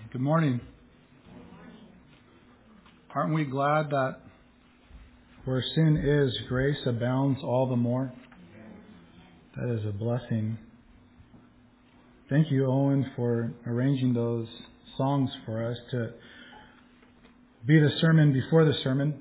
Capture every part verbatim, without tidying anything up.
Good morning. Aren't we glad that where sin is, grace abounds all the more? That is a blessing. Thank you, Owen, for arranging those songs for us to be the sermon before the sermon.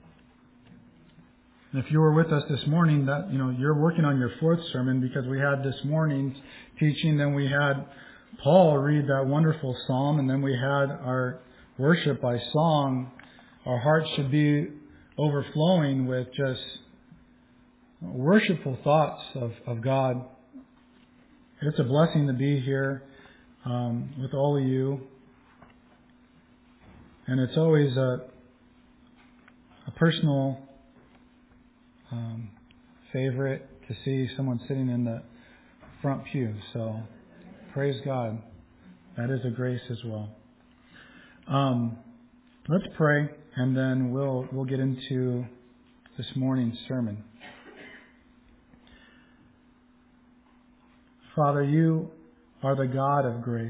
And if you were with us this morning, that you know you're working on your fourth sermon, because we had this morning's teaching, then we had Paul read that wonderful psalm, and then we had our worship by song. Our hearts should be overflowing with just worshipful thoughts of, of God. It's a blessing to be here um, with all of you. And it's always a, a personal um, favorite to see someone sitting in the front pew. So praise God. That is a grace as well. Um, let's pray, and then we'll we'll get into this morning's sermon. Father, you are the God of grace.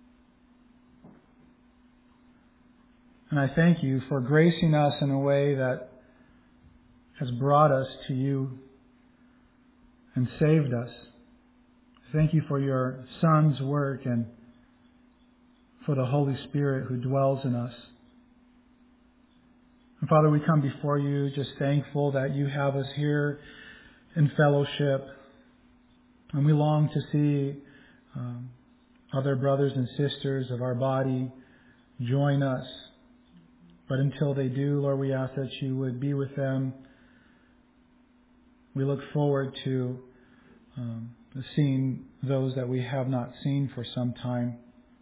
And I thank you for gracing us in a way that has brought us to you and saved us. Thank you for your Son's work and for the Holy Spirit who dwells in us. And Father, we come before you just thankful that you have us here in fellowship. And we long to see um, other brothers and sisters of our body join us. But until they do, Lord, we ask that you would be with them. We look forward to um, seeing those that we have not seen for some time.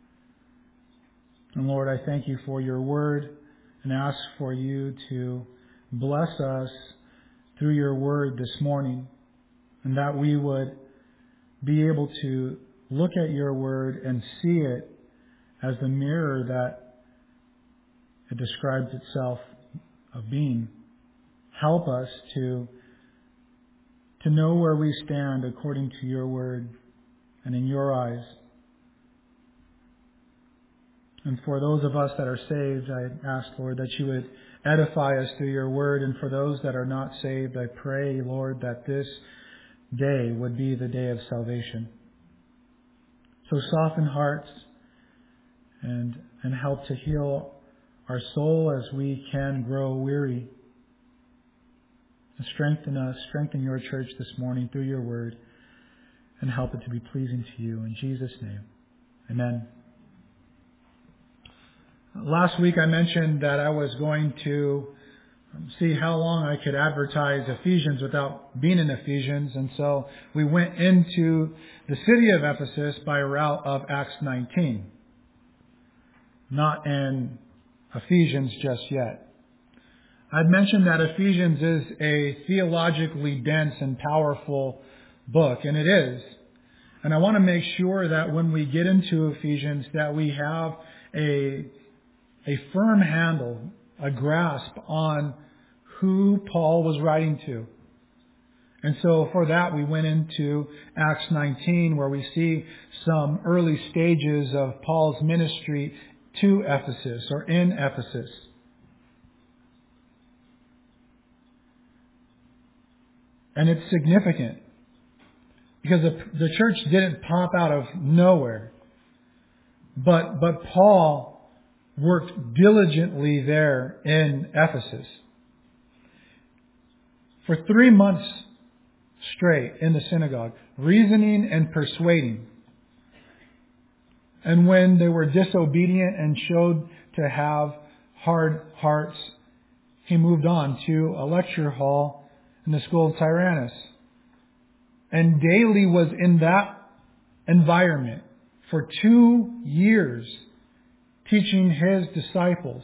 And Lord, I thank you for your word and ask for you to bless us through your word this morning, and that we would be able to look at your word and see it as the mirror that it describes itself of being. Help us to, to know where we stand according to your word and in your eyes. And for those of us that are saved, I ask, Lord, that you would edify us through your word. And for those that are not saved, I pray, Lord, that this day would be the day of salvation. So soften hearts and, and help to heal our soul as we can grow weary. And strengthen us, strengthen your church this morning through your word, and help it to be pleasing to you. In Jesus' name, amen. Last week I mentioned that I was going to see how long I could advertise Ephesians without being in Ephesians. And so we went into the city of Ephesus by route of Acts nineteen. Not in Ephesians just yet. I'd mentioned that Ephesians is a theologically dense and powerful book, and it is. And I want to make sure that when we get into Ephesians that we have a a firm handle, a grasp on who Paul was writing to. And so for that we went into Acts nineteen, where we see some early stages of Paul's ministry to Ephesus, or in Ephesus. And it's significant because the, the church didn't pop out of nowhere. But, but Paul worked diligently there in Ephesus. For three months straight in the synagogue, reasoning and persuading. And when they were disobedient and showed to have hard hearts, he moved on to a lecture hall in the school of Tyrannus. And daily was in that environment for two years, teaching his disciples.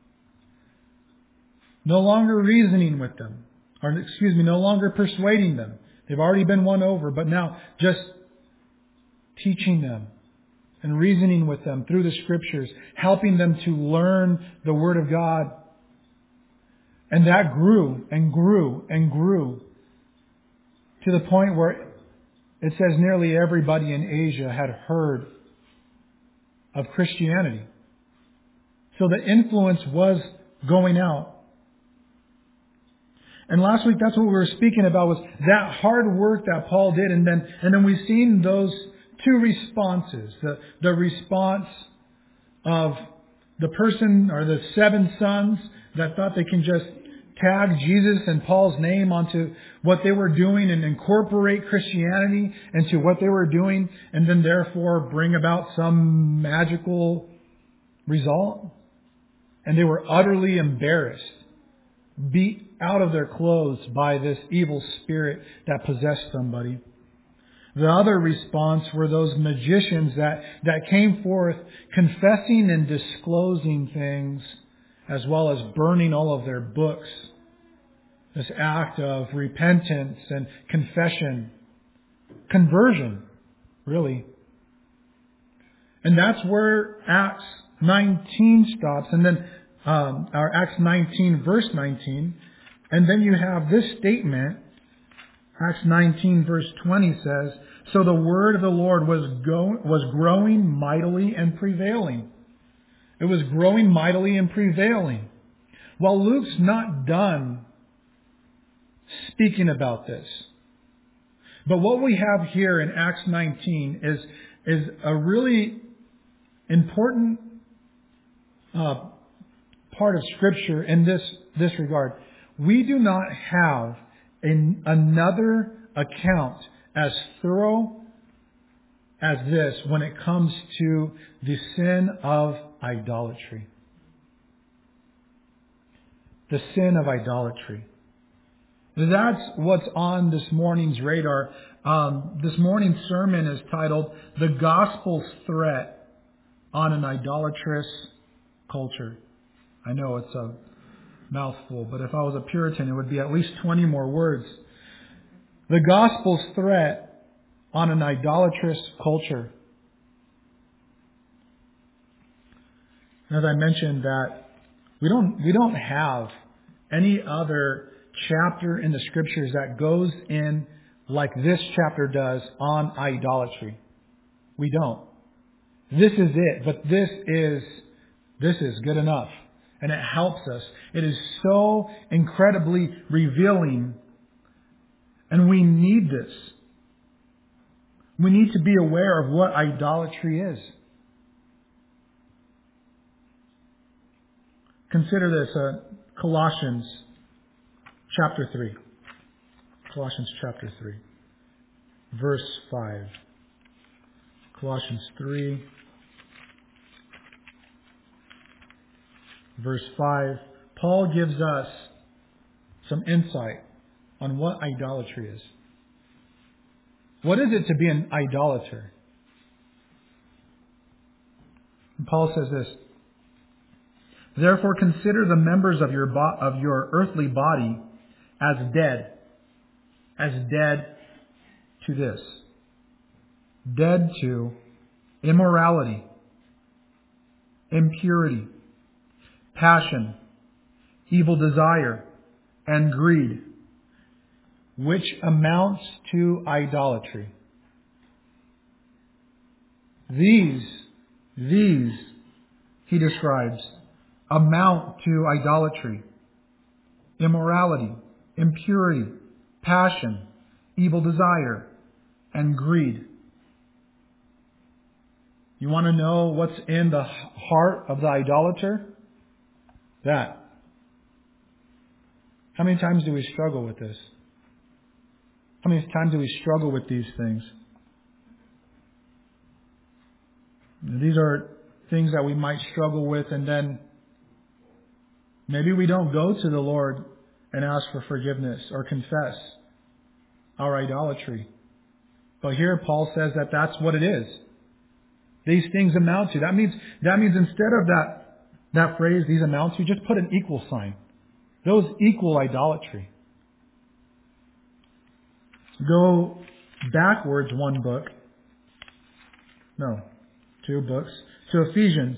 No longer reasoning with them. Or, excuse me, no longer persuading them. They've already been won over, but now just teaching them and reasoning with them through the Scriptures, helping them to learn the Word of God. And that grew and grew and grew to the point where it says nearly everybody in Asia had heard of Christianity. So the influence was going out. And last week, that's what we were speaking about, was that hard work that Paul did. And then, and then we've seen those two responses. The, the response of the person or the seven sons that thought they can just tag Jesus and Paul's name onto what they were doing and incorporate Christianity into what they were doing, and then therefore bring about some magical result. And they were utterly embarrassed, beat out of their clothes by this evil spirit that possessed somebody. The other response were those magicians that, that came forth confessing and disclosing things, as well as burning all of their books. This act of repentance and confession, conversion, really. And that's where Acts nineteen stops, and then um, our Acts nineteen, verse nineteen, and then you have this statement. Acts nineteen, verse twenty says, "So the word of the Lord was go, was growing mightily and prevailing." It was growing mightily and prevailing. Well, Luke's not done speaking about this. But what we have here in Acts nineteen is, is a really important uh, part of Scripture in this, this regard. We do not have an, another account as thorough as this when it comes to the sin of idolatry. The sin of idolatry. That's what's on this morning's radar. Um, this morning's sermon is titled, "The Gospel's Threat on an Idolatrous Culture." I know it's a mouthful, but if I was a Puritan, it would be at least twenty more words. The Gospel's Threat on an Idolatrous Culture. As I mentioned, that we don't we don't have any other chapter in the Scriptures that goes in like this chapter does on idolatry. We don't. This is it, but this is this is good enough, and it helps us. It is so incredibly revealing, and we need this. We need to be aware of what idolatry is. Consider this, uh, Colossians chapter three. Colossians chapter three. Verse five. Colossians three. Verse five. Paul gives us some insight on what idolatry is. What is it to be an idolater? And Paul says this: "Therefore consider the members of your bo- of your earthly body as dead, as dead to this, dead to immorality, impurity, passion, evil desire, and greed, which amounts to idolatry. These, these, he describes, amount to idolatry, immorality, impurity, passion, evil desire, and greed." You want to know what's in the heart of the idolater? That. How many times do we struggle with this? How many times do we struggle with these things? These are things that we might struggle with, and then maybe we don't go to the Lord and ask for forgiveness or confess our idolatry. But here Paul says that that's what it is. These things amount to. That means that means instead of that that phrase, these amount to, just put an equal sign. Those equal idolatry. Go backwards one book. No, two books. To Ephesians.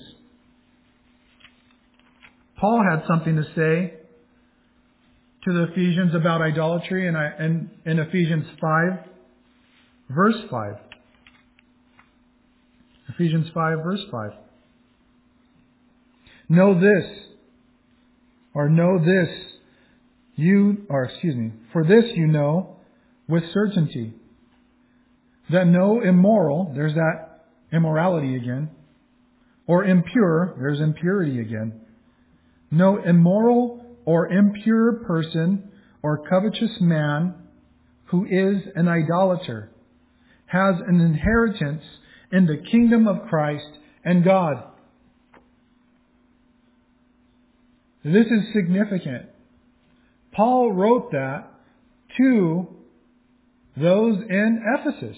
Paul had something to say to the Ephesians about idolatry in, in, in Ephesians five, verse five. Ephesians five, verse five. Know this, or know this, you, or excuse me, for this you know with certainty, that no immoral, there's that immorality again, or impure, there's impurity again, no immoral or impure person or covetous man who is an idolater has an inheritance in the kingdom of Christ and God. This is significant. Paul wrote that to those in Ephesus.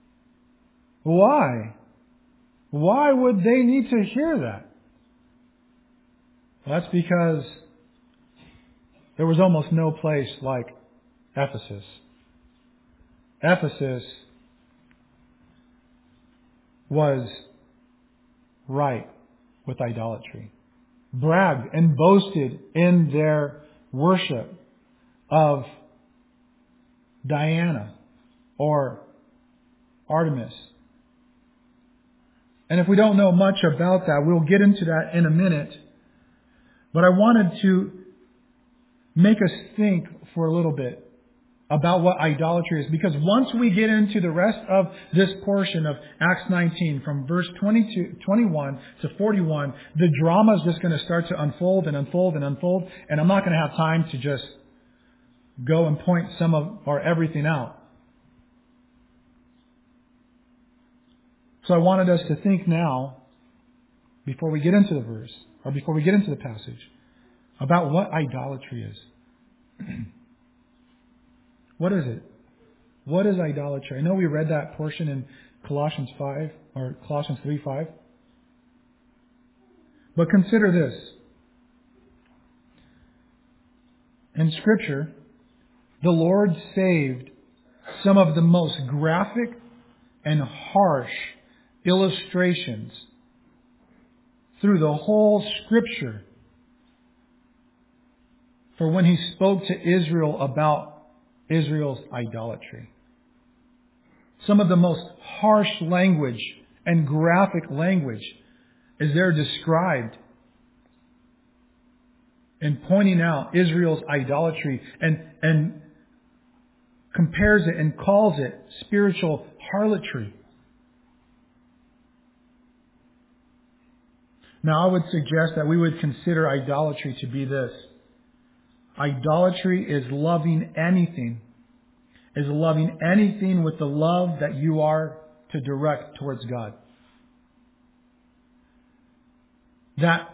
Why? Why would they need to hear that? Well, that's because there was almost no place like Ephesus. Ephesus was right with idolatry, bragged and boasted in their worship of Diana or Artemis. And if we don't know much about that, we'll get into that in a minute. But I wanted to make us think for a little bit about what idolatry is. Because once we get into the rest of this portion of Acts nineteen, from verse twenty-two, twenty-one to forty-one, the drama is just going to start to unfold and unfold and unfold. And I'm not going to have time to just go and point some of or everything out. So I wanted us to think now, before we get into the verse, or before we get into the passage, about what idolatry is. What is it? What is idolatry? I know we read that portion in Colossians five, or Colossians three five. But consider this. In Scripture, the Lord saved some of the most graphic and harsh illustrations through the whole Scripture for when He spoke to Israel about Israel's idolatry. Some of the most harsh language and graphic language is there described in pointing out Israel's idolatry and, and compares it and calls it spiritual harlotry. Now, I would suggest that we would consider idolatry to be this. Idolatry is loving anything, is loving anything with the love that you are to direct towards God. That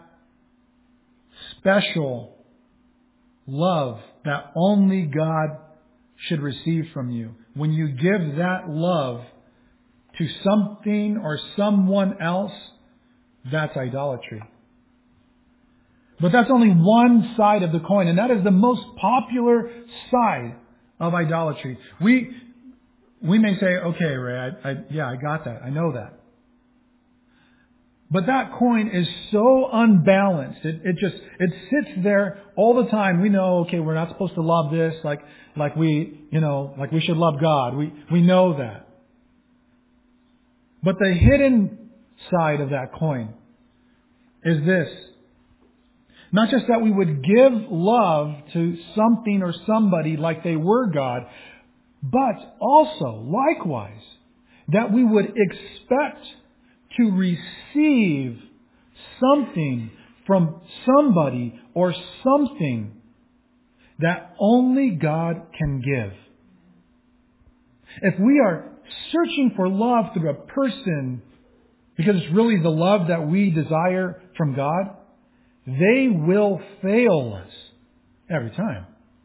special love that only God should receive from you. When you give that love to something or someone else, that's idolatry. But that's only one side of the coin, and that is the most popular side of idolatry. We we may say, okay, Ray, I, I, yeah, I got that. I know that. But that coin is so unbalanced. It, it just, it sits there all the time. We know, okay, we're not supposed to love this like, like we, you know, like we should love God. We, we know that. But the hidden side of that coin is this. Not just that we would give love to something or somebody like they were God, but also, likewise, that we would expect to receive something from somebody or something that only God can give. If we are searching for love through a person, because it's really the love that we desire from God, they will fail us every time.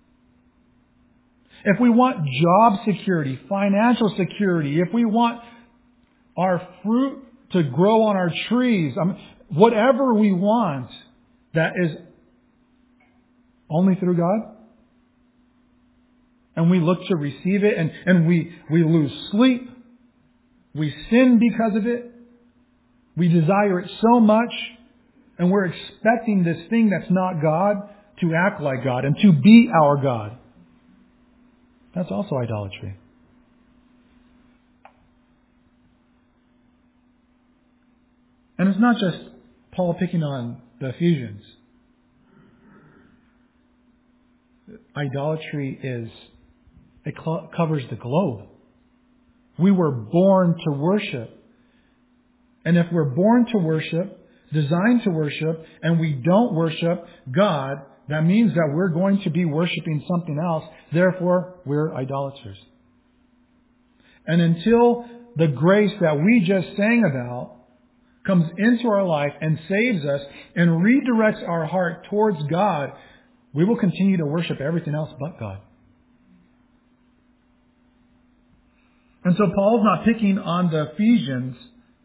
If we want job security, financial security, if we want our fruit to grow on our trees, I mean, whatever we want that is only through God, and we look to receive it, and, and we, we lose sleep, we sin because of it, we desire it so much, and we're expecting this thing that's not God to act like God and to be our God. That's also idolatry. And it's not just Paul picking on the Ephesians. Idolatry is, it cl- covers the globe. We were born to worship. And if we're born to worship, designed to worship, and we don't worship God, that means that we're going to be worshiping something else. Therefore, we're idolaters. And until the grace that we just sang about comes into our life and saves us and redirects our heart towards God, we will continue to worship everything else but God. And so Paul's not picking on the Ephesians,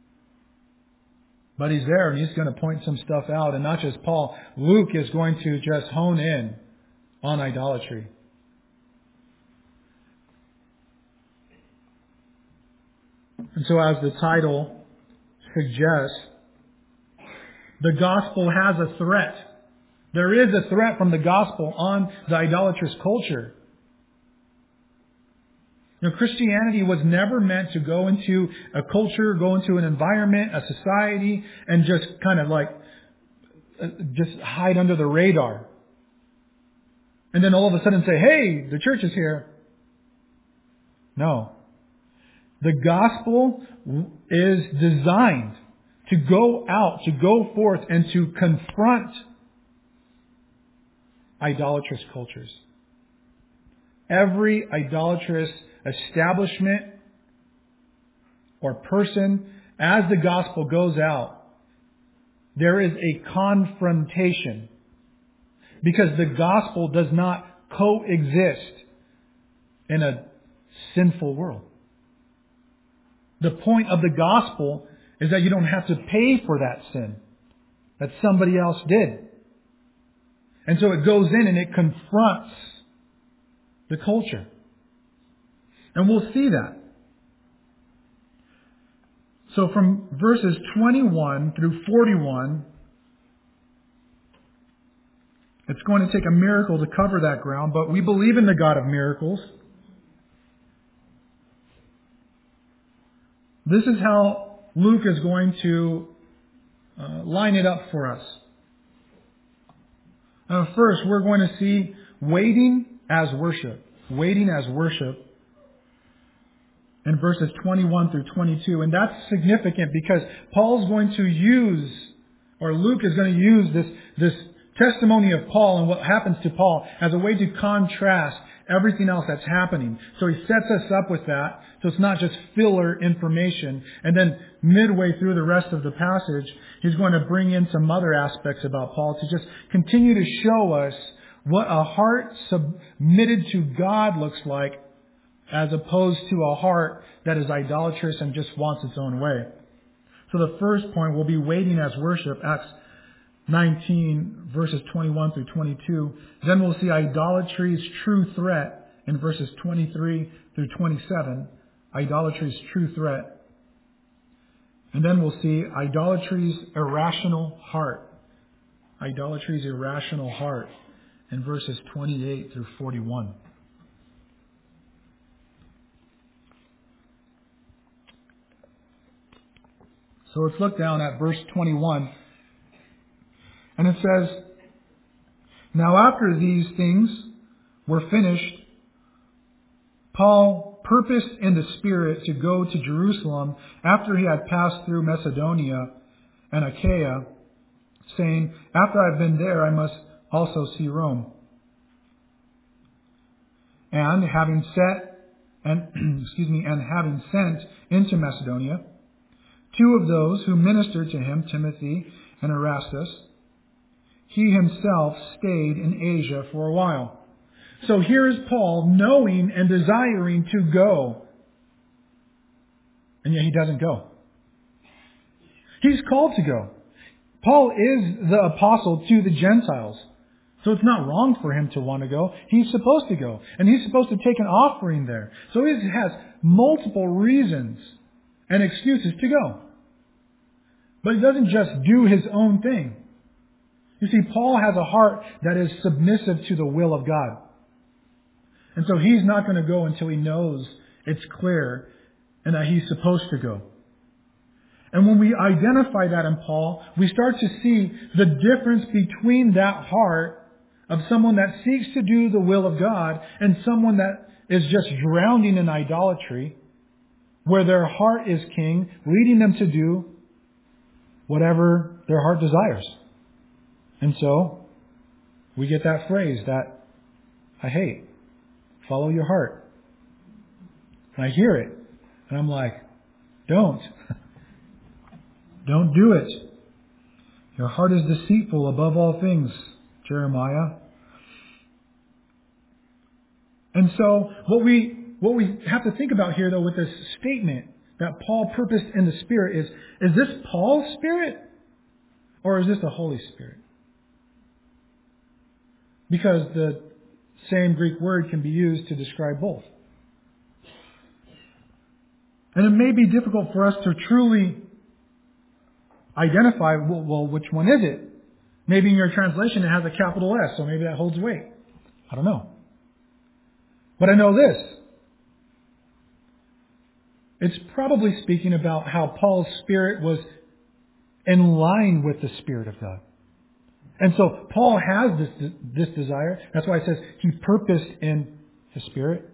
but he's there and he's going to point some stuff out. And not just Paul, Luke is going to just hone in on idolatry. And so as the title suggests, the gospel has a threat. There is a threat from the gospel on the idolatrous culture. You know, Christianity was never meant to go into a culture, go into an environment, a society, and just kind of like, uh, just hide under the radar. And then all of a sudden say, hey, the church is here. No. The gospel is designed to go out, to go forth, and to confront idolatrous cultures. Every idolatrous establishment or person, as the gospel goes out, there is a confrontation. Because the gospel does not coexist in a sinful world. The point of the gospel is that you don't have to pay for that sin that somebody else did. And so it goes in and it confronts the culture. And we'll see that. So from verses twenty-one through forty-one, it's going to take a miracle to cover that ground, but we believe in the God of miracles. This is how Luke is going to uh, line it up for us. Uh, first, we're going to see waiting as worship. Waiting as worship in verses twenty-one through twenty-two. And that's significant because Paul's going to use, or Luke is going to use this, this testimony of Paul and what happens to Paul as a way to contrast everything else that's happening. So he sets us up with that. So it's not just filler information. And then midway through the rest of the passage, he's going to bring in some other aspects about Paul to just continue to show us what a heart submitted to God looks like as opposed to a heart that is idolatrous and just wants its own way. So the first point will be waiting as worship, Acts nineteen, verses twenty-one through twenty-two. Then we'll see idolatry's true threat in verses twenty-three through twenty-seven. Idolatry's true threat. And then we'll see idolatry's irrational heart. Idolatry's irrational heart in verses twenty-eight through forty-one. So let's look down at verse twenty-one. And it says, "Now after these things were finished, Paul purposed in the Spirit to go to Jerusalem after he had passed through Macedonia and Achaia, saying, after I've been there, I must also see Rome. And having set, and excuse me, and having sent into Macedonia two of those who ministered to him, Timothy and Erastus, he himself stayed in Asia for a while." So here's Paul knowing and desiring to go. And yet he doesn't go. He's called to go. Paul is the apostle to the Gentiles. So it's not wrong for him to want to go. He's supposed to go. And he's supposed to take an offering there. So he has multiple reasons and excuses to go. But he doesn't just do his own thing. You see, Paul has a heart that is submissive to the will of God. And so he's not going to go until he knows it's clear and that he's supposed to go. And when we identify that in Paul, we start to see the difference between that heart of someone that seeks to do the will of God and someone that is just drowning in idolatry, where their heart is king, leading them to do whatever their heart desires. And so, we get that phrase that I hate. Follow your heart. And I hear it. And I'm like, don't. Don't do it. Your heart is deceitful above all things, Jeremiah. And so, what we what we have to think about here, though, with this statement that Paul purposed in the Spirit is, is this Paul's Spirit? Or is this the Holy Spirit? Because the same Greek word can be used to describe both. And it may be difficult for us to truly identify, well, well, which one is it? Maybe in your translation it has a capital S, so maybe that holds weight. I don't know. But I know this. It's probably speaking about how Paul's spirit was in line with the Spirit of God. And so Paul has this, this desire. That's why it says he purposed in his Spirit.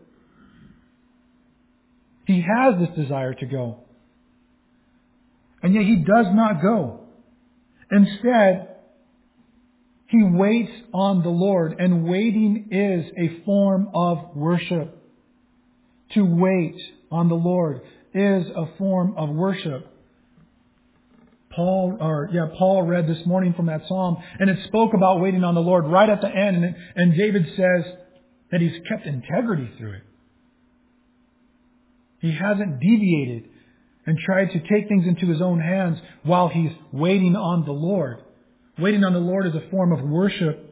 He has this desire to go. And yet he does not go. Instead, he waits on the Lord. And waiting is a form of worship. To wait on the Lord is a form of worship. Paul, or yeah, Paul read this morning from that psalm, and it spoke about waiting on the Lord right at the end. And, and David says that he's kept integrity through it. He hasn't deviated and tried to take things into his own hands while he's waiting on the Lord. Waiting on the Lord is a form of worship.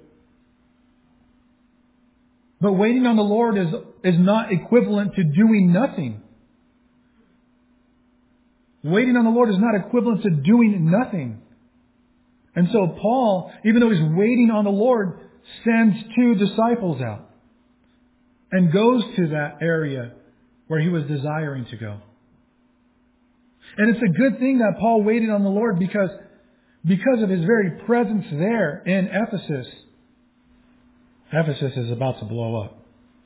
But waiting on the Lord is, is not equivalent to doing nothing. Waiting on the Lord is not equivalent to doing nothing. And so Paul, even though he's waiting on the Lord, sends two disciples out and goes to that area where he was desiring to go. And it's a good thing that Paul waited on the Lord because, because of his very presence there in Ephesus. Ephesus is about to blow up.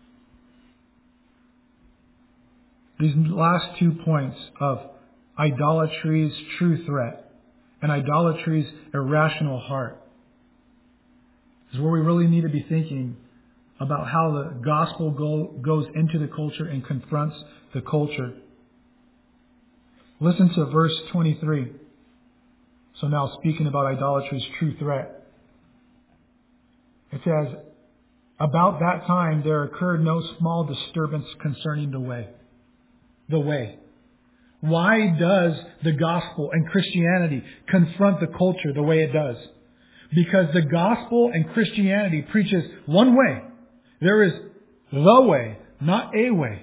These last two points of idolatry's true threat and idolatry's irrational heart is where we really need to be thinking about how the gospel go, goes into the culture and confronts the culture. Listen to verse twenty-three. So now speaking about idolatry's true threat. It says, about that time there occurred no small disturbance concerning the way. The way. Why does the gospel and Christianity confront the culture the way it does? Because the gospel and Christianity preaches one way. There is the way, not a way.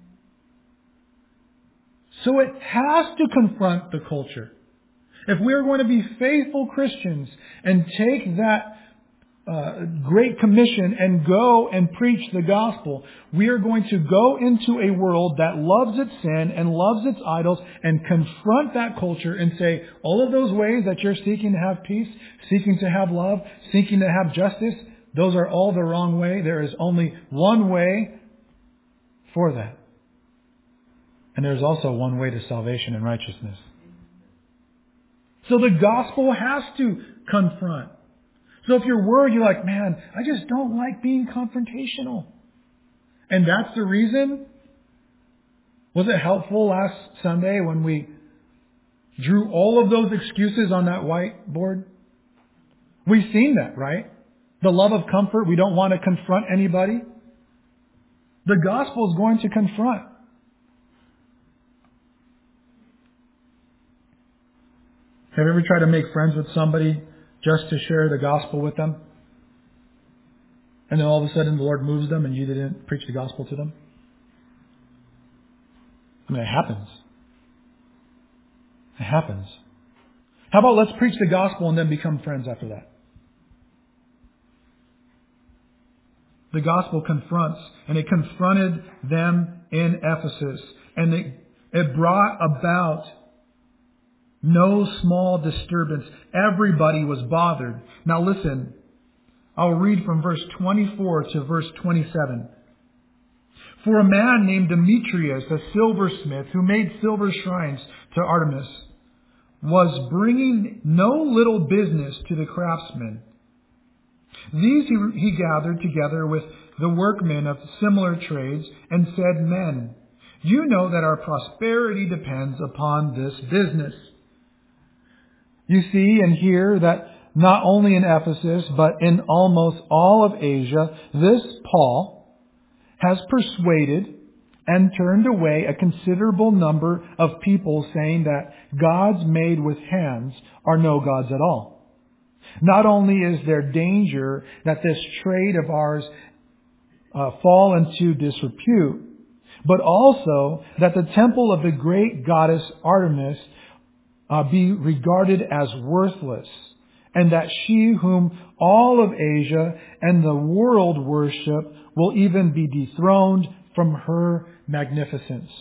So it has to confront the culture. If we are going to be faithful Christians and take that uh, great commission and go and preach the gospel, we are going to go into a world that loves its sin and loves its idols and confront that culture and say, all of those ways that you're seeking to have peace, seeking to have love, seeking to have justice, those are all the wrong way. There is only one way for that. And there's also one way to salvation and righteousness. So the gospel has to confront. So if you're worried, you're like, man, I just don't like being confrontational. And that's the reason. Was it helpful last Sunday when we drew all of those excuses on that whiteboard? We've seen that, right? The love of comfort. We don't want to confront anybody. The gospel is going to confront. Have you ever tried to make friends with somebody just to share the gospel with them? And then all of a sudden the Lord moves them and you didn't preach the gospel to them? I mean, it happens. It happens. How about let's preach the gospel and then become friends after that? The gospel confronts, and it confronted them in Ephesus. And it, it brought about No small disturbance. Everybody was bothered. Now listen, I'll read from verse twenty-four to verse twenty-seven. For a man named Demetrius, a silversmith, who made silver shrines to Artemis, was bringing no little business to the craftsmen. These he, he gathered together with the workmen of similar trades and said, Men, you know that our prosperity depends upon this business. You see and hear that not only in Ephesus, but in almost all of Asia, this Paul has persuaded and turned away a considerable number of people, saying that gods made with hands are no gods at all. Not only is there danger that this trade of ours uh, fall into disrepute, but also that the temple of the great goddess Artemis uh, be regarded as worthless, and that she whom all of Asia and the world worship will even be dethroned from her magnificence.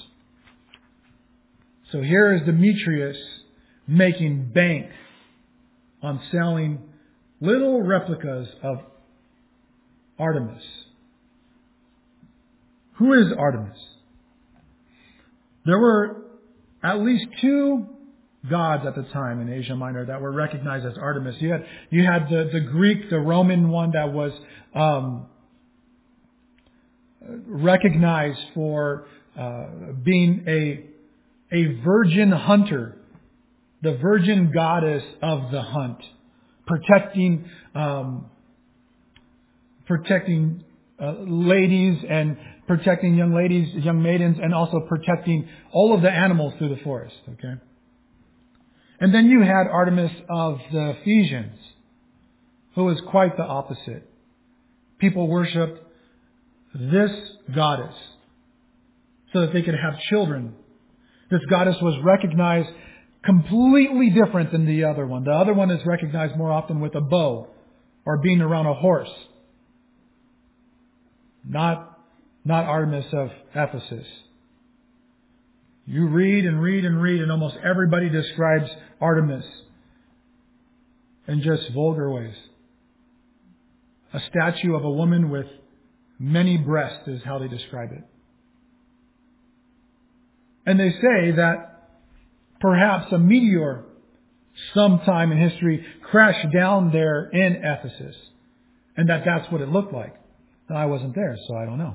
So here is Demetrius making bank on selling little replicas of Artemis. Who is Artemis? There were at least two gods at the time in Asia Minor that were recognized as Artemis. You had you had the, the Greek, the Roman one that was um, recognized for uh, being a a virgin hunter, the virgin goddess of the hunt, protecting um, protecting uh, ladies and protecting young ladies, young maidens, and also protecting all of the animals through the forest. Okay. And then you had Artemis of the Ephesians, who was quite the opposite. People worshipped this goddess so that they could have children. This goddess was recognized completely different than the other one. The other one is recognized more often with a bow or being around a horse. Not, not Artemis of Ephesus. You read and read and read, and almost everybody describes Artemis in just vulgar ways. A statue of a woman with many breasts is how they describe it. And they say that perhaps a meteor sometime in history crashed down there in Ephesus, and that that's what it looked like. Now, I wasn't there, so I don't know.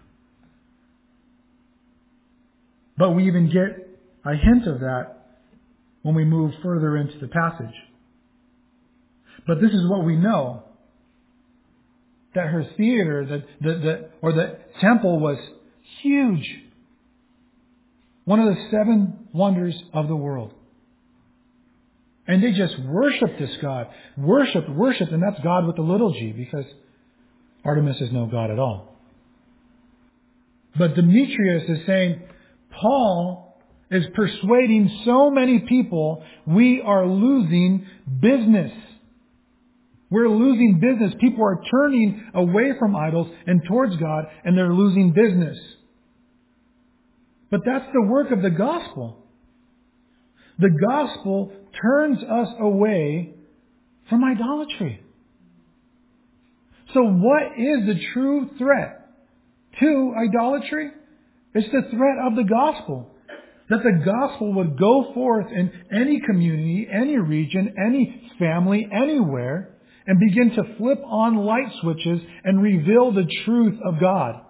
But we even get a hint of that when we move further into the passage. But this is what we know. That her theater, the, the, the, or the temple was huge. One of the seven wonders of the world. And they just worshiped this God. Worshipped, worshipped, and that's God with a little g, because Artemis is no God at all. But Demetrius is saying, Paul is persuading so many people, we are losing business. We're losing business. People are turning away from idols and towards God, and they're losing business. But that's the work of the gospel. The gospel turns us away from idolatry. So what is the true threat to idolatry? It's the threat of the gospel. That the gospel would go forth in any community, any region, any family, anywhere, and begin to flip on light switches and reveal the truth of God.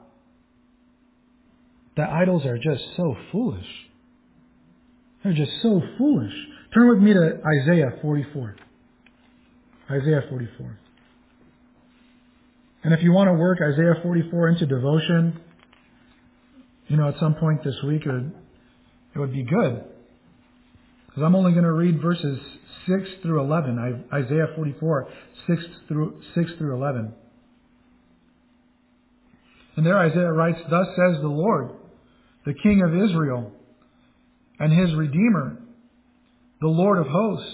The idols are just so foolish. They're just so foolish. Turn with me to Isaiah forty-four. Isaiah forty-four. And if you want to work Isaiah forty-four into devotion, you know, at some point this week, it would, it would be good. Because I'm only going to read verses six through eleven. Isaiah forty-four, six through, six through eleven. And there Isaiah writes, Thus says the Lord, the King of Israel, and His Redeemer, the Lord of hosts.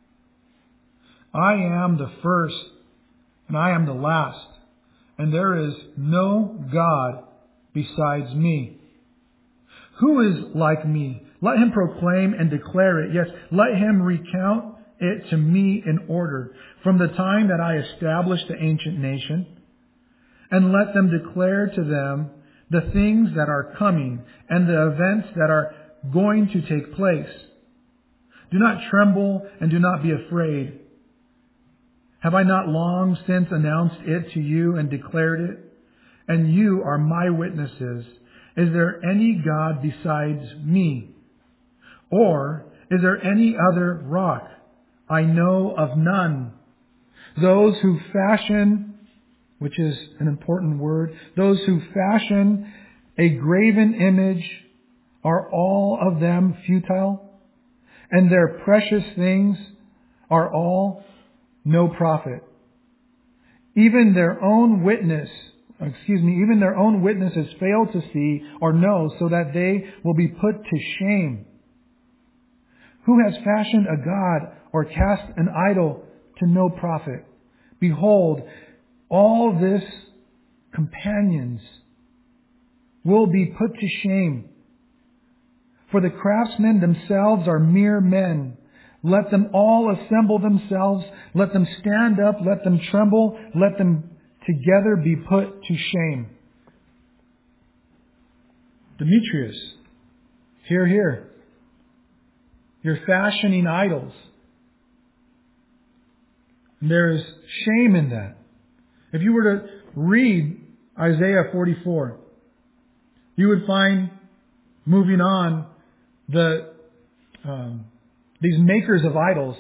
I am the first, and I am the last, and there is no God besides me. Who is like me, Let him proclaim and declare it. Yes, let him recount it to me in order from the time that I established the ancient nation. And let them declare to them the things that are coming and the events that are going to take place. Do not tremble and do not be afraid. Have I not long since announced it to you and declared it? And you are my witnesses. Is there any God besides me? Or is there any other rock? I know of none. Those who fashion, which is an important word, those who fashion a graven image, are all of them futile? And their precious things are all no profit. Even their own witness, excuse me, even their own witnesses fail to see or know, so that they will be put to shame. Who has fashioned a god or cast an idol to no profit? Behold, all this companions will be put to shame. For the craftsmen themselves are mere men. Let them all assemble themselves. Let them stand up. Let them tremble. Let them together be put to shame. Demetrius, hear, hear. You're fashioning idols. There is shame in that. If you were to read Isaiah forty-four, you would find, moving on, the um, these makers of idols,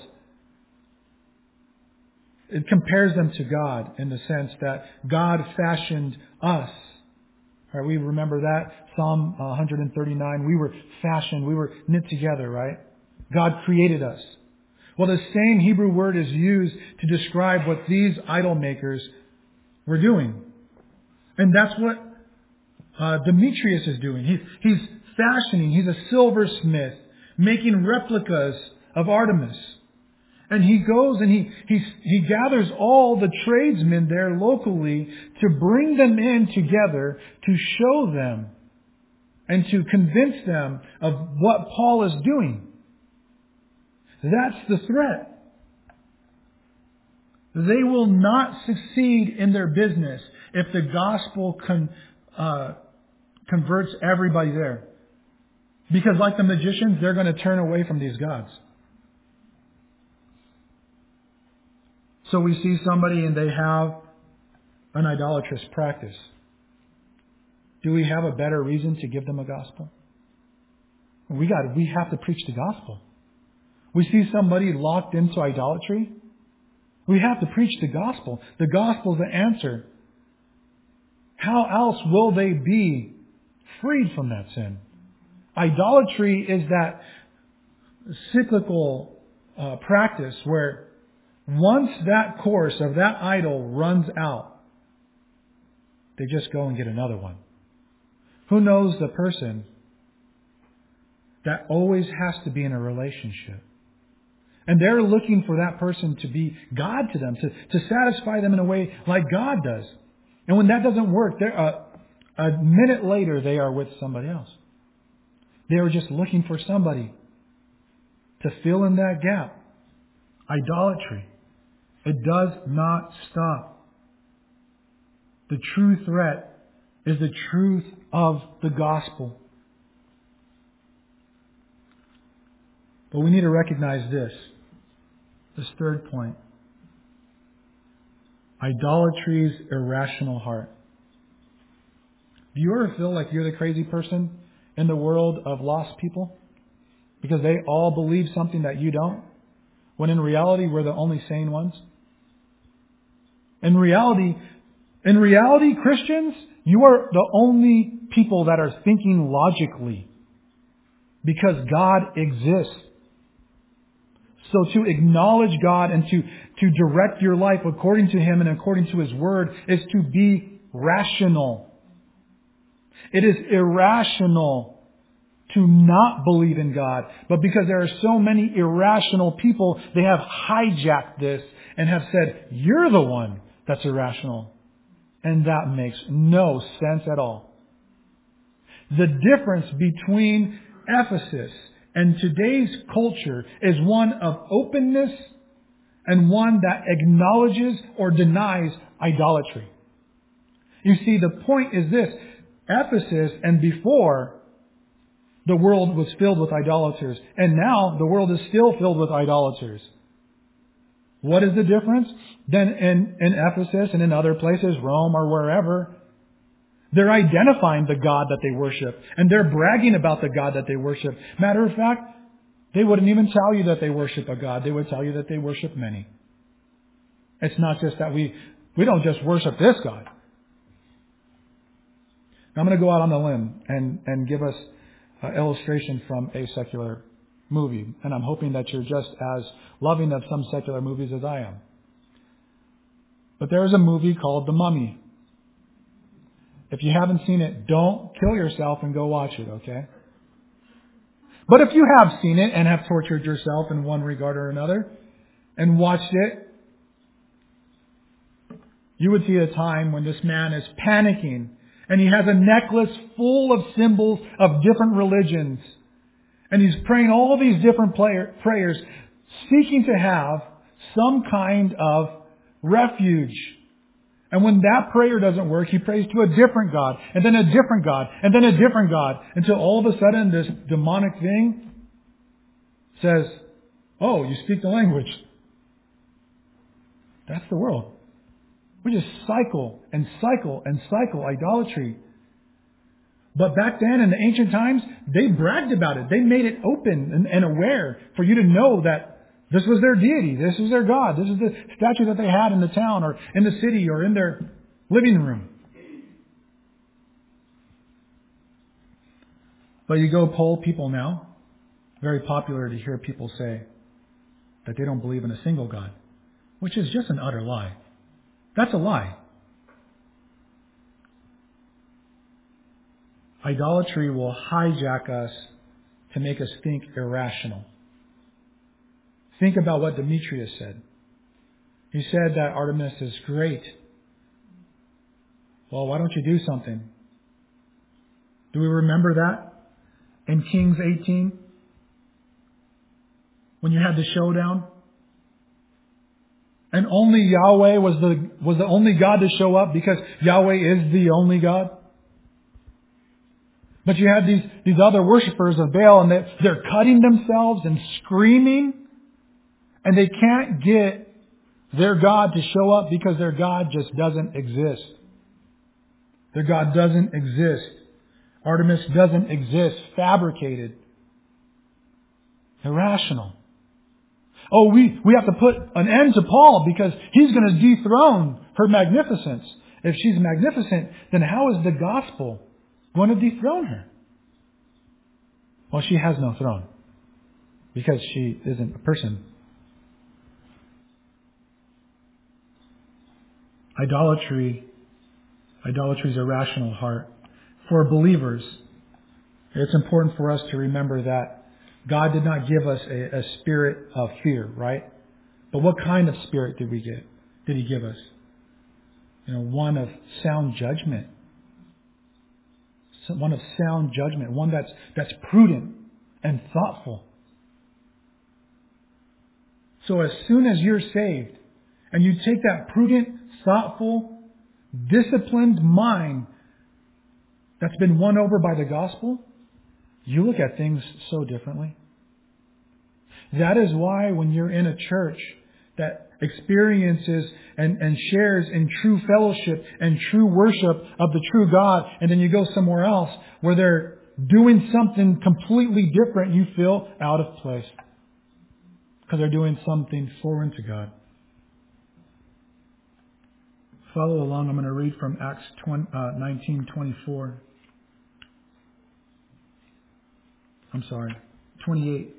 it compares them to God in the sense that God fashioned us. Right, we remember that, Psalm one thirty-nine. We were fashioned, we were knit together, right? God created us. Well, the same Hebrew word is used to describe what these idol makers were doing. And that's what uh, Demetrius is doing. He, he's fashioning, he's a silversmith, making replicas of Artemis. And he goes and he, he, he gathers all the tradesmen there locally to bring them in together to show them and to convince them of what Paul is doing. That's the threat. They will not succeed in their business if the gospel con, uh, converts everybody there. Because like the magicians, they're going to turn away from these gods. So we see somebody and they have an idolatrous practice. Do we have a better reason to give them a gospel? We got. We have to preach the gospel. We see somebody locked into idolatry. We have to preach the gospel. The gospel is the answer. How else will they be freed from that sin? Idolatry is that cyclical uh, practice where once that course of that idol runs out, they just go and get another one. Who knows the person that always has to be in a relationship? And they're looking for that person to be God to them, to, to satisfy them in a way like God does. And when that doesn't work, they're, uh, a minute later they are with somebody else. They were just looking for somebody to fill in that gap. Idolatry. It does not stop. The true threat is the truth of the gospel. But we need to recognize this. This third point. Idolatry's irrational heart. Do you ever feel like you're the crazy person in the world of lost people? Because they all believe something that you don't? When in reality, we're the only sane ones? In reality, in reality, Christians, you are the only people that are thinking logically. Because God exists. So to acknowledge God and to, to direct your life according to Him and according to His Word is to be rational. It is irrational to not believe in God. But because there are so many irrational people, they have hijacked this and have said, you're the one that's irrational. And that makes no sense at all. The difference between Ephesus And today's culture is one of openness and one that acknowledges or denies idolatry. You see, the point is this. Ephesus and before, the world was filled with idolaters. And now the world is still filled with idolaters. What is the difference? Then in, in Ephesus and in other places, Rome or wherever, they're identifying the God that they worship. And they're bragging about the God that they worship. Matter of fact, they wouldn't even tell you that they worship a God. They would tell you that they worship many. It's not just that we, we don't just worship this God. Now I'm going to go out on a limb and, and give us an illustration from a secular movie. And I'm hoping that you're just as loving of some secular movies as I am. But there is a movie called The Mummy. If you haven't seen it, don't kill yourself and go watch it, okay? But if you have seen it and have tortured yourself in one regard or another and watched it, you would see a time when this man is panicking and he has a necklace full of symbols of different religions. And he's praying all these different prayer, prayers, seeking to have some kind of refuge. And when that prayer doesn't work, he prays to a different God, and then a different God, and then a different God, until all of a sudden this demonic thing says, oh, you speak the language. That's the world. We just cycle and cycle and cycle idolatry. But back then in the ancient times, they bragged about it. They made it open and, and aware for you to know that this was their deity. This was their God. This is the statue that they had in the town or in the city or in their living room. But you go poll people now. Very popular to hear people say that they don't believe in a single God, which is just an utter lie. That's a lie. Idolatry will hijack us to make us think irrational. Think about what Demetrius said. He said that Artemis is great. Well, why don't you do something? Do we remember that in Kings eighteen? When you had the showdown? And only Yahweh was the, was the only God to show up because Yahweh is the only God? But you had these, these other worshipers of Baal and they, they're cutting themselves and screaming. And they can't get their God to show up because their God just doesn't exist. Their God doesn't exist. Artemis doesn't exist. Fabricated. Irrational. Oh, we, we have to put an end to Paul because he's going to dethrone her magnificence. If she's magnificent, then how is the gospel going to dethrone her? Well, she has no throne because she isn't a person. Idolatry, idolatry is a rational heart. For believers, it's important for us to remember that God did not give us a, a spirit of fear, right? But what kind of spirit did we get? Did He give us? You know, one of sound judgment. One of sound judgment. One that's that's prudent and thoughtful. So as soon as you're saved, and you take that prudent, thoughtful, disciplined mind that's been won over by the gospel, you look at things so differently. That is why when you're in a church that experiences and, and shares in true fellowship and true worship of the true God, and then you go somewhere else where they're doing something completely different, you feel out of place because they're doing something foreign to God. Follow along. I'm going to read from Acts nineteen twenty-four. I'm sorry, twenty-eight.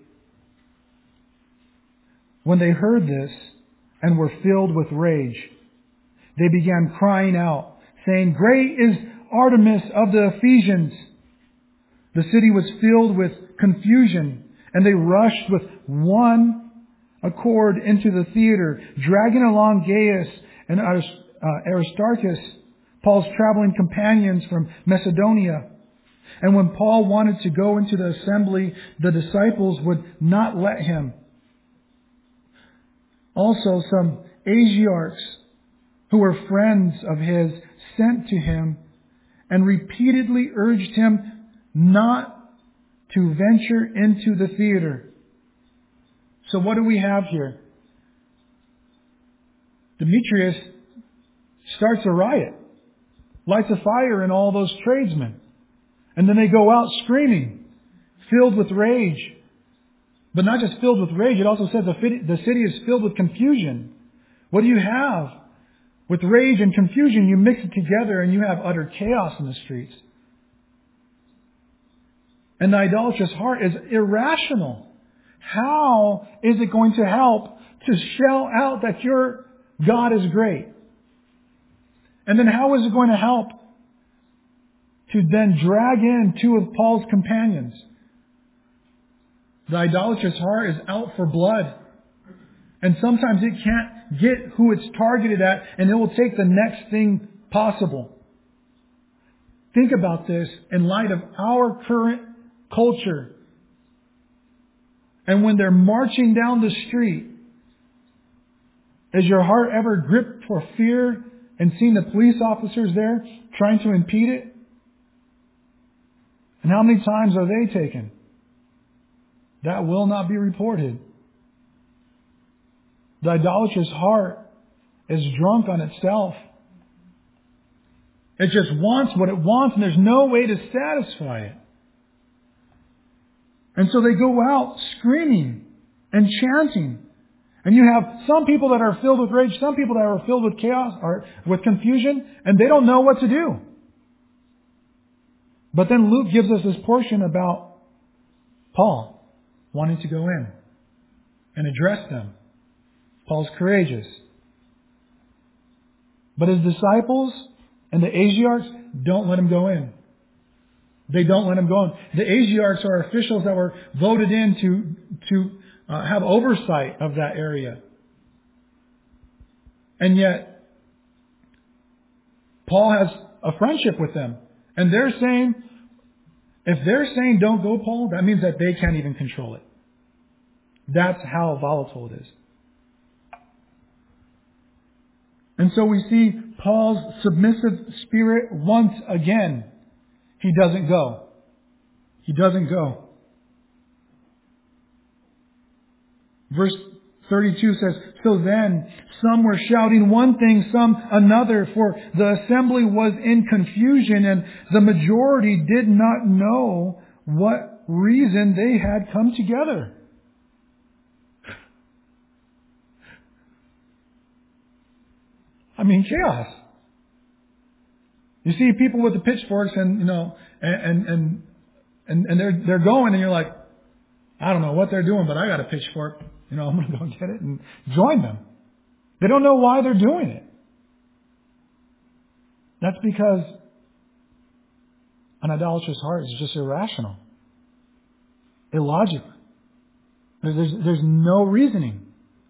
When they heard this and were filled with rage, they began crying out, saying, "Great is Artemis of the Ephesians." The city was filled with confusion, and they rushed with one accord into the theater, dragging along Gaius and Aristarchus, Paul's traveling companions from Macedonia. And when Paul wanted to go into the assembly, the disciples would not let him. Also, some Asiarchs who were friends of his sent to him and repeatedly urged him not to venture into the theater. So what do we have here? Demetrius starts a riot, lights a fire in all those tradesmen. And then they go out screaming, filled with rage. But not just filled with rage, it also says the city is filled with confusion. What do you have? With rage and confusion, you mix it together and you have utter chaos in the streets. And the idolatrous heart is irrational. How is it going to help to shout out that your God is great? And then how is it going to help to then drag in two of Paul's companions? The idolatrous heart is out for blood. And sometimes it can't get who it's targeted at, and it will take the next thing possible. Think about this in light of our current culture. And when they're marching down the street, is your heart ever gripped for fear and seeing the police officers there trying to impede it? And how many times are they taken? That will not be reported. The idolatrous heart is drunk on itself. It just wants what it wants, and there's no way to satisfy it. And so they go out screaming and chanting. And you have some people that are filled with rage, some people that are filled with chaos or with confusion, and they don't know what to do. But then Luke gives us this portion about Paul wanting to go in and address them. Paul's courageous. But his disciples and the Asiarchs don't let him go in. They don't let him go in. The Asiarchs are officials that were voted in to, to uh, have oversight of that area. And yet, Paul has a friendship with them. And they're saying, if they're saying don't go, Paul, that means that they can't even control it. That's how volatile it is. And so we see Paul's submissive spirit once again. He doesn't go. He doesn't go. Verse thirty-two says, so then some were shouting one thing, some another, for the assembly was in confusion and the majority did not know what reason they had come together. I mean, chaos. You see people with the pitchforks and, you know, and, and, and, and they're, they're going and you're like, I don't know what they're doing, but I got a pitchfork. You know, I'm going to go get it and join them. They don't know why they're doing it. That's because an idolatrous heart is just irrational, illogical. There's, there's no reasoning.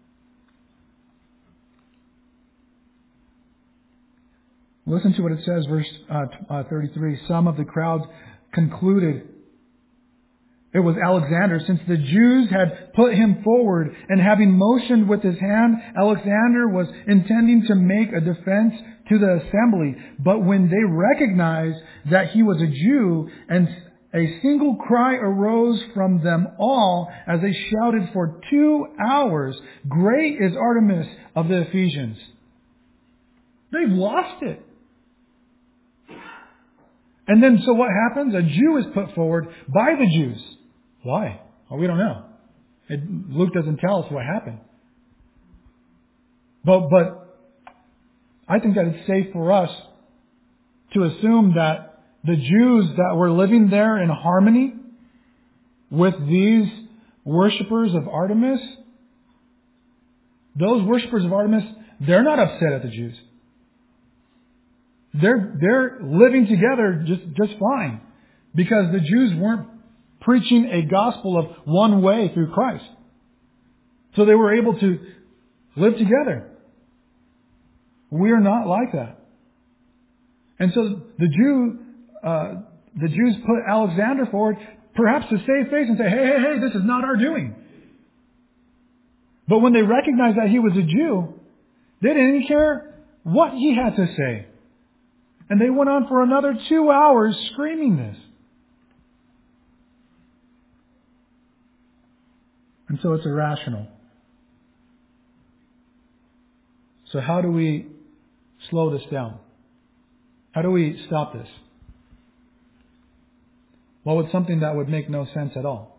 Listen to what it says, verse uh, uh, thirty-three. Some of the crowd concluded it was Alexander, since the Jews had put him forward, and having motioned with his hand, Alexander was intending to make a defense to the assembly. But when they recognized that he was a Jew, and a single cry arose from them all as they shouted for two hours, "Great is Artemis of the Ephesians." They've lost it. And then so what happens? A Jew is put forward by the Jews. Why? Well, we don't know. It, Luke doesn't tell us what happened. But, but I think that it's safe for us to assume that the Jews that were living there in harmony with these worshippers of Artemis, those worshippers of Artemis, they're not upset at the Jews. They're, they're living together just, just fine. Because the Jews weren't preaching a gospel of one way through Christ. So they were able to live together. We are not like that. And so the Jew, uh, the Jews put Alexander forward, perhaps to save face and say, hey, hey, hey, this is not our doing. But when they recognized that he was a Jew, they didn't care what he had to say. And they went on for another two hours screaming this. And so it's irrational. So how do we slow this down? How do we stop this? Well, it's something that would make no sense at all.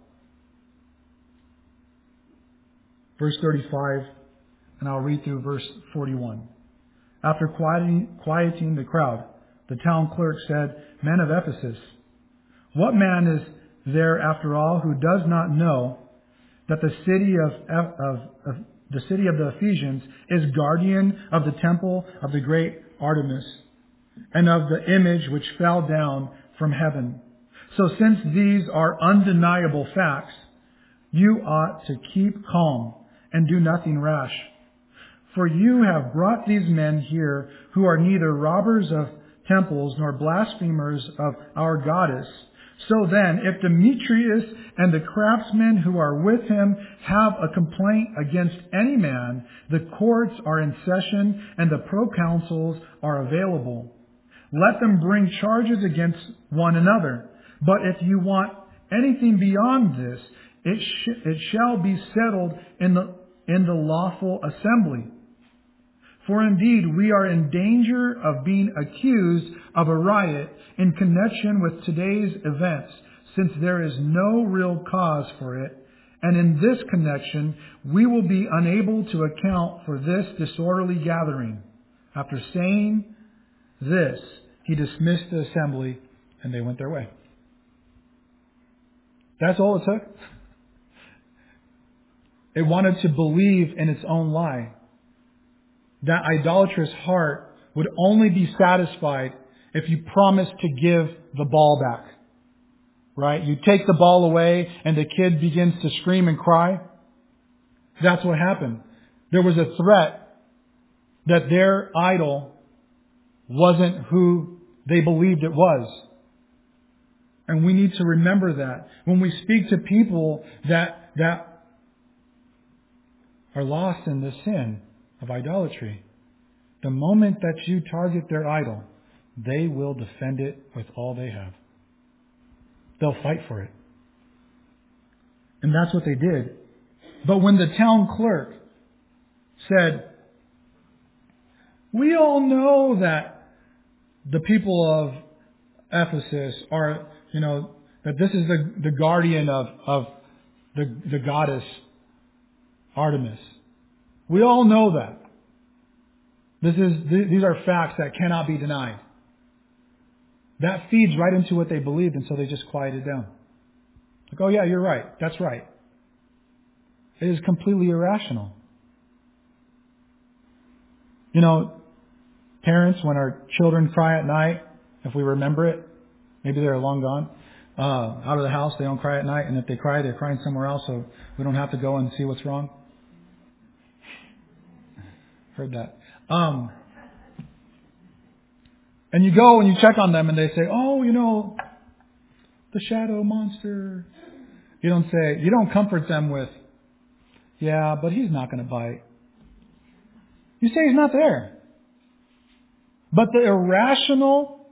Verse thirty-five, and I'll read through verse forty-one. After quieting, quieting the crowd, the town clerk said, Men of Ephesus, what man is there after all who does not know that the city of, of, of the city of the Ephesians is guardian of the temple of the great Artemis and of the image which fell down from heaven? So since these are undeniable facts, you ought to keep calm and do nothing rash. For you have brought these men here who are neither robbers of temples nor blasphemers of our goddess. So then, if Demetrius and the craftsmen who are with him have a complaint against any man, the courts are in session and the proconsuls are available. Let them bring charges against one another. But if you want anything beyond this, it, sh- it shall be settled in the, in the lawful assembly. For indeed, we are in danger of being accused of a riot in connection with today's events, since there is no real cause for it. And in this connection, we will be unable to account for this disorderly gathering. After saying this, he dismissed the assembly and they went their way. That's all it took. It wanted to believe in its own lie. That idolatrous heart would only be satisfied if you promised to give the ball back. Right? You take the ball away and the kid begins to scream and cry. That's what happened. There was a threat that their idol wasn't who they believed it was. And we need to remember that. When we speak to people that, that are lost in the sin of idolatry, the moment that you target their idol, they will defend it with all they have. They'll fight for it. And that's what they did. But when the town clerk said, we all know that the people of Ephesus are, you know, that this is the, the guardian of, of the, the goddess Artemis. We all know that. This is, these are facts that cannot be denied. That feeds right into what they believed, and so they just quieted down. Like, oh yeah, you're right. That's right. It is completely irrational. You know, parents, when our children cry at night, if we remember it, maybe they're long gone, uh, out of the house, they don't cry at night, and if they cry, they're crying somewhere else, so we don't have to go and see what's wrong. Heard that. Um, and you go and you check on them and they say, oh, you know, the shadow monster. You don't say, you don't comfort them with, yeah, but he's not going to bite. You say he's not there. But the irrational,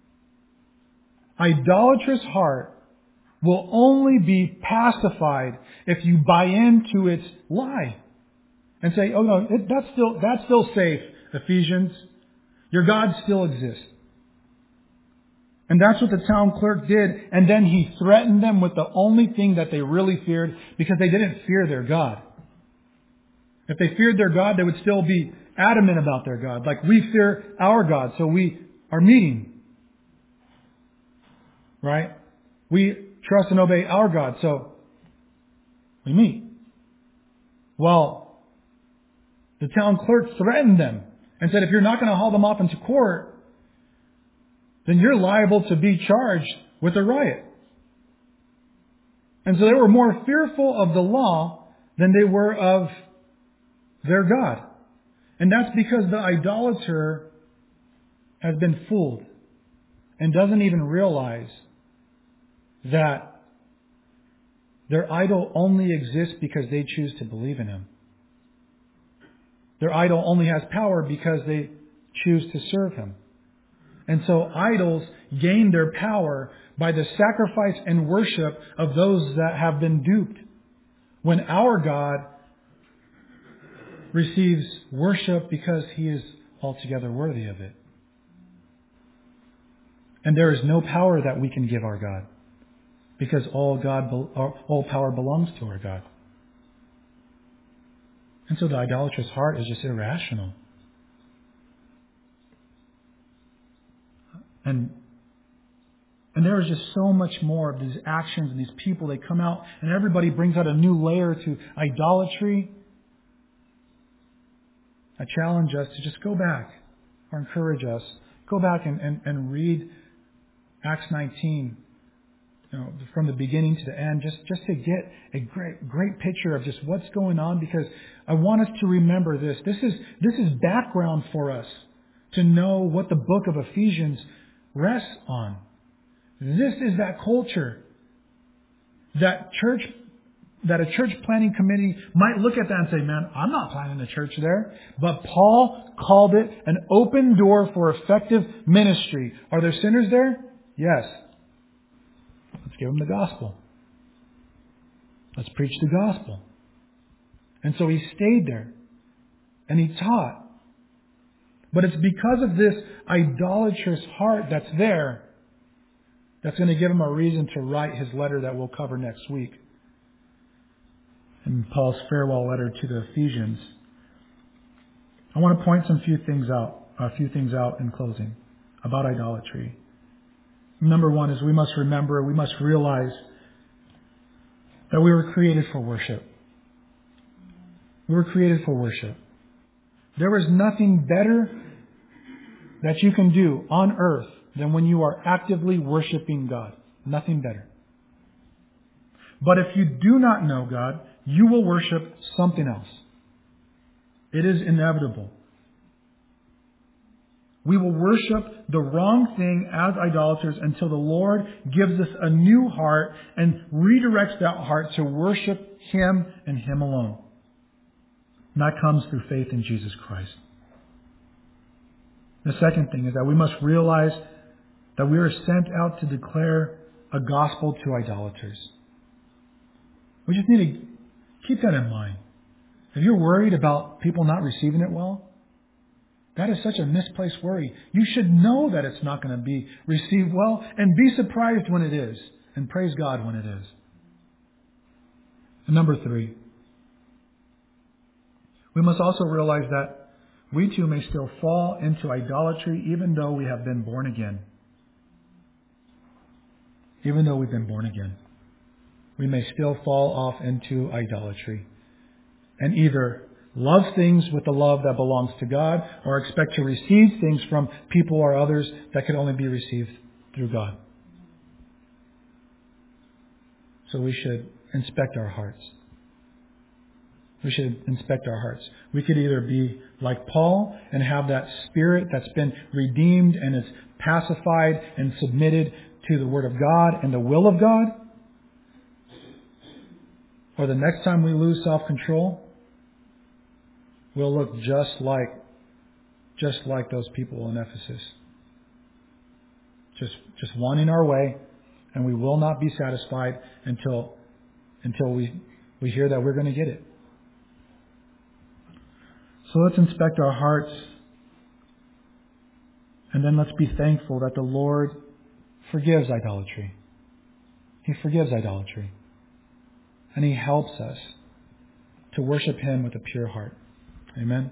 idolatrous heart will only be pacified if you buy into its lie. And say, oh no, it, that's still that's still safe, Ephesians. Your God still exists. And that's what the town clerk did. And then he threatened them with the only thing that they really feared, because they didn't fear their God. If they feared their God, they would still be adamant about their God. Like, we fear our God, so we are meeting. Right? We trust and obey our God, so we meet. Well, the town clerk threatened them and said, if you're not going to haul them off into court, then you're liable to be charged with a riot. And so they were more fearful of the law than they were of their God. And that's because the idolater has been fooled and doesn't even realize that their idol only exists because they choose to believe in Him. Their idol only has power because they choose to serve Him. And so idols gain their power by the sacrifice and worship of those that have been duped. When our God receives worship because He is altogether worthy of it. And there is no power that we can give our God, because all God, all power belongs to our God. And so the idolatrous heart is just irrational. And and there is just so much more of these actions and these people. They come out and everybody brings out a new layer to idolatry. I challenge us to just go back, or encourage us, go back and, and, and read Acts nineteen, you know, from the beginning to the end, just, just to get a great great picture of just what's going on, because I want us to remember this. This is this is background for us to know what the book of Ephesians rests on. This is that culture that church that a church planning committee might look at that and say, man, I'm not planning a church there. But Paul called it an open door for effective ministry. Are there sinners there? Yes. Let's give them the gospel. Let's preach the gospel. And so he stayed there and he taught. But it's because of this idolatrous heart that's there that's going to give him a reason to write his letter that we'll cover next week. In Paul's farewell letter to the Ephesians. I want to point some few things out, a few things out in closing about idolatry. Number one is we must remember, we must realize that we were created for worship. We were created for worship. There is nothing better that you can do on earth than when you are actively worshiping God. Nothing better. But if you do not know God, you will worship something else. It is inevitable. We will worship the wrong thing as idolaters until the Lord gives us a new heart and redirects that heart to worship Him and Him alone. And that comes through faith in Jesus Christ. The second thing is that we must realize that we are sent out to declare a gospel to idolaters. We just need to keep that in mind. If you're worried about people not receiving it well, that is such a misplaced worry. You should know that it's not going to be received well and be surprised when it is. And praise God when it is. And number three, we must also realize that we too may still fall into idolatry even though we have been born again. Even though we've been born again. We may still fall off into idolatry and either love things with the love that belongs to God or expect to receive things from people or others that can only be received through God. So we should inspect our hearts. We should inspect our hearts. We could either be like Paul and have that spirit that's been redeemed and is pacified and submitted to the Word of God and the will of God. Or the next time we lose self-control, we'll look just like, just like those people in Ephesus. Just, just wanting our way, and we will not be satisfied until, until we, we hear that we're going to get it. So let's inspect our hearts, and then let's be thankful that the Lord forgives idolatry. He forgives idolatry. And He helps us to worship Him with a pure heart. Amen?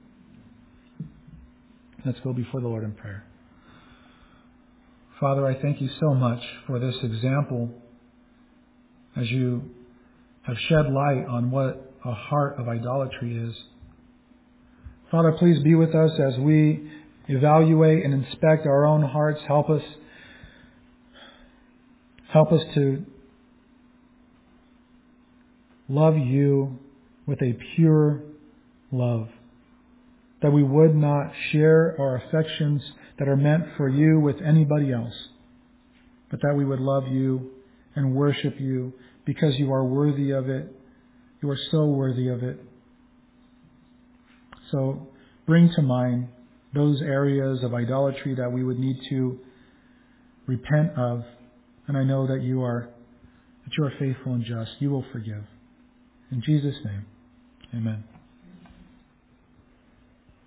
Let's go before the Lord in prayer. Father, I thank You so much for this example as You have shed light on what a heart of idolatry is. Father, please be with us as we evaluate and inspect our own hearts. Help us, help us to love You with a pure love. That we would not share our affections that are meant for You with anybody else. But that we would love You and worship you because you are worthy of it. You are so worthy of it. So bring to mind those areas of idolatry that we would need to repent of. And I know that you are, that you are faithful and just. You will forgive. In Jesus' name, amen.